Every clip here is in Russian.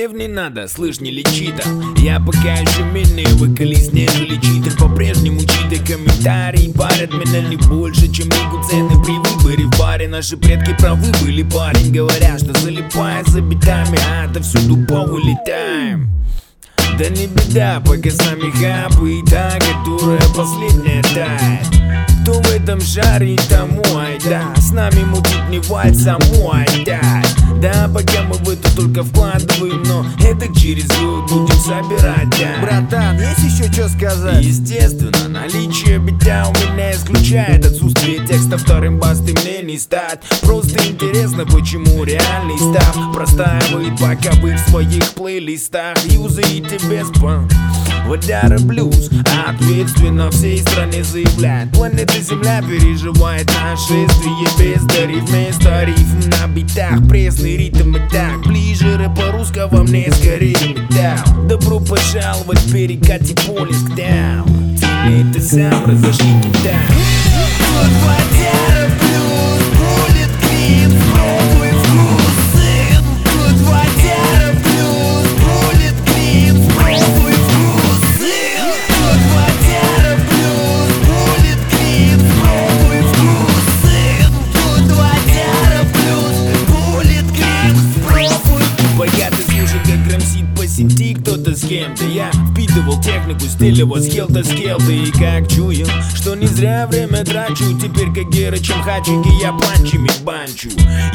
Напев не надо, слышь, не лечи там. Я пока еще менее вокалист, нежели читер. По-прежнему читы комментарии парят меня не больше, чем мигу цены при выборе в баре. Наши предки правы были, парень. Говорят, что залипая за битами, отовсюду повылетаем. Да не беда, пока с нами хапы и та, которая последняя тает. Кто в этом шаре, тому айда. С нами мутить не вальс, а мой айда. Да, пока мы в это только вкладываем, но это через год будем собирать, да. Братан, есть еще что сказать? Естественно, наличие битя у меня исключает отсутствие текста. Вторым басты мне не стать. Просто интересно, почему реальный став простаивает, пока вы в своих плейлистах юзаете без пан. Водяра блюз ответственно всей стране заявляет: планета Земля переживает нашествие без дарив. Вместо рифм на битах пресный ритм и так ближе рэпа русского мне скорее металл. Добро пожаловать в перекате Полиск даун. Ты сам разошли туда. Вот водяра блюз, будет клип, пробуй вкусы. Тут водяра блюз, будет клип, пробуй вкусы. Тут водяра блюз, будет клип, пробуй вкусы. Тут водяра блюз, будет клип, пробуй. Пока ты слушай, как грамсит по сети кто-то с кем-то, я впитывал технику стиля вот скелта и как чую, что не зря время трачу. Теперь как Герычем хачики я планчами банчу.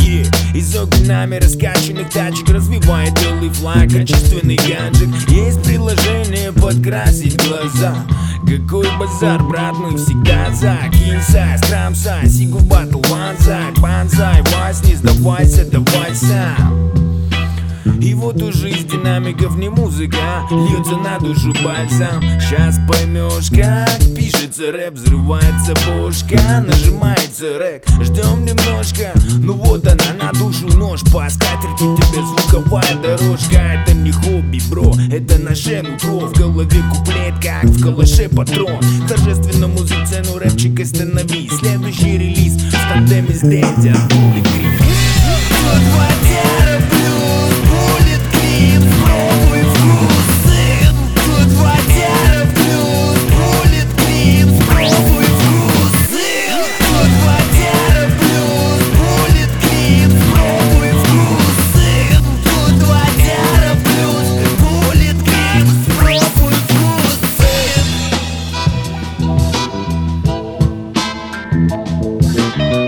Из окон нами раскачанных тачек развивает белый флаг, качественный гаджет. Есть приложение подкрасить глаза. Какой базар, брат, мы всегда за. Кинсай, страмсай, сигу батл, ванзай, банзай, вась, не сдавайся, давай сам. И вот уже из динамиков не музыка, льется на душу бальзам. Сейчас поймешь, как пишется рэп, взрывается бошка, нажимается рэк. Ждем немножко, ну вот она на душу нож. По скатерти тебе звуковая дорожка. Это не хобби, бро, это наше нутро. В голове куплет, как в калаше патрон. Торжественному за цену рэпчик останови. Следующий релиз в тандеме с Дэнди, Абдулли Крик. Вот водяра блюз, будет клип, пробуй вкусы. Тут водяра блюз, будет клип, пробуй вкусы. Тут водяра блюз, будет клип, пробуй вкусы. Тут водяра блюз, будет клип, пробуй вкусы.